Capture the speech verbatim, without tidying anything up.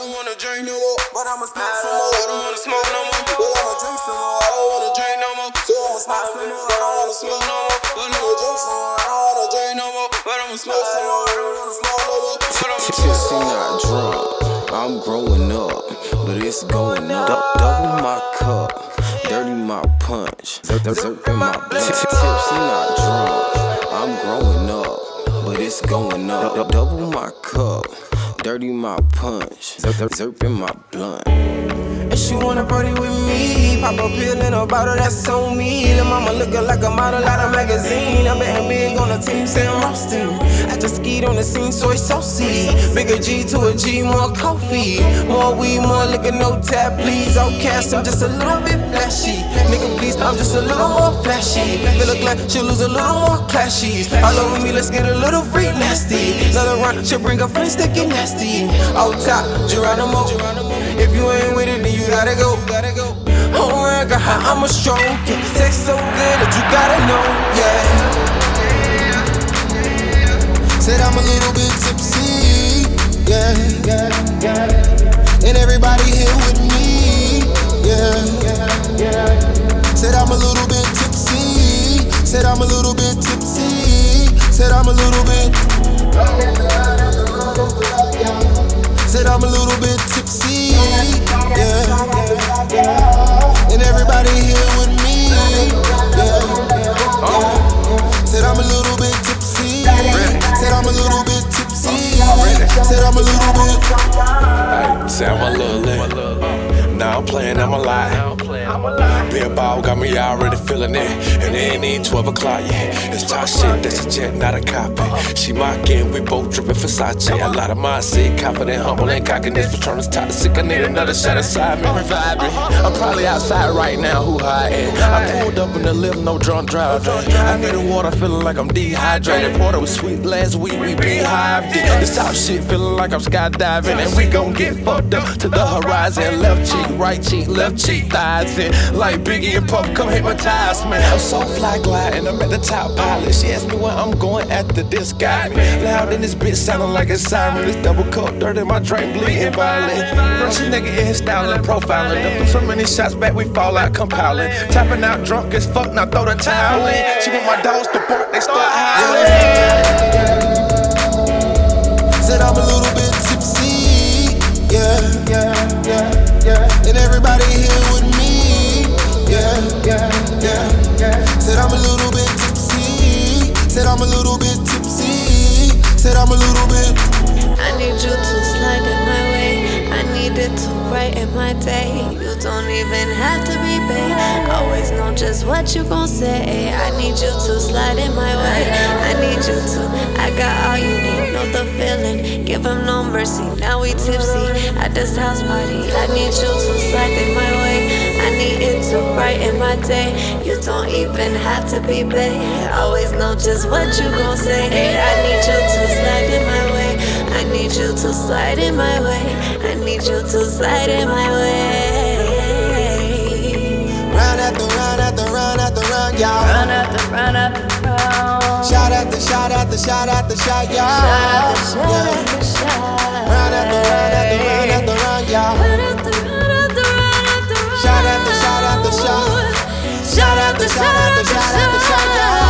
don't wanna drink no more, but I'ma smoke some more. I don't wanna smoke no more, but I'ma drink some more. I don't wanna drink no more, so I'ma smoke some more. I don't wanna smoke no more, but I'ma drink some more. I don't wanna drink no more, but I'ma smoke some more. I don't wanna smoke no more, but I'ma Tipsy not drunk, I'm growing up, but it's going up. Double my cup, dirty my punch, zerping my blood. Tipsy not drunk, I'm growing up, but it's going up. Double my cup, dirty my punch, zerping my blunt. And she wanna party with me, pop a pill in a bottle, that's on me. Lil' mama looking like a model out of magazine. I'm betting big on the team, Sam Rothstein. I just skied on the scene, so it's saucy. Bigger G to a G, more coffee. More weed, more liquor, no tab, please. Outcast, I'm just a little bit flashy. Nigga, please, I'm just a little more flashy. Feel look like she'll lose a little more clashes. All over me, let's get a little freak nasty. Another run, she'll bring her friends that get nasty. Out top, Geronimo. If you ain't with it, then you gotta go. Oh, I got how I'm a strong. Yeah, sex so good that you gotta know. Yeah. said I'm a little bit tipsy. Yeah, yeah, yeah. And everybody here with me. Yeah, yeah, yeah. Said I'm a little bit tipsy. Said I'm a little bit tipsy. Said I'm a little bit. Said I'm a little bit tipsy, yeah. And everybody here with me, yeah. Said I'm a little bit tipsy. Said I'm a little bit tipsy. Said I'm a little bit. Hey, say I'm a little lit. Now I'm playing, I'm a lie. Beer ball got me already feeling it, and it ain't even twelve o'clock yet. It's top shit, that's a jet, not a copy. She mocking, we both drippin' Versace. A lot of mindset, confident, humble, and cockiness. Patronus toxic, I need another shot inside me, reviving. I'm probably outside right now, who I am. I pulled up in the lift, no drunk driving. I need the water, feeling like I'm dehydrated. Porter was sweet last week, we beehived it. This top shit, feeling like I'm skydiving, and we gon' get fucked up to the horizon. Left cheek, right cheek, left cheek, thighs in. Like Biggie and Puff, come hypnotize me. I'm so fly gliding, I'm at the top pilot. She asked me where I'm going after this got me. Loud in this bitch, sounding like a siren. This double cup, dirt in my drink, bleeding violent. First a nigga in his styling, profiling. Done threw so many shots back, we fall out compiling. Tapping out drunk as fuck, now throw the towel in. She want my dogs to bark, they start howling. Said I'm a little bit tipsy, yeah, yeah, yeah, yeah. And everybody here with me, yeah, yeah, yeah, yeah. Said I'm a little bit tipsy. Said I'm a little bit tipsy. Said I'm a little bit. I need you to slide in my way. I need it to brighten my day. You don't even have to be babe. Always know just what you gon' say. I need you to slide in my way. I need you to. I got all you need. Know the feeling. Give him no mercy. Now we tipsy at this house party. I need you to slide in my way. I need it to brighten my day. You don't even have to be babe. Always know just what you gon' say. I need you to slide in my way. I need you to slide in my way. I need you to slide in my way. Round after round after round after round, y'all. Run after run after round. Shot after shot after shot after shot, y'all. Shot after shot after shot. Round after round after round after round, y'all. Run after run after run after round. Shot after shot after shot. Shot after shot after shot after shot, y'all.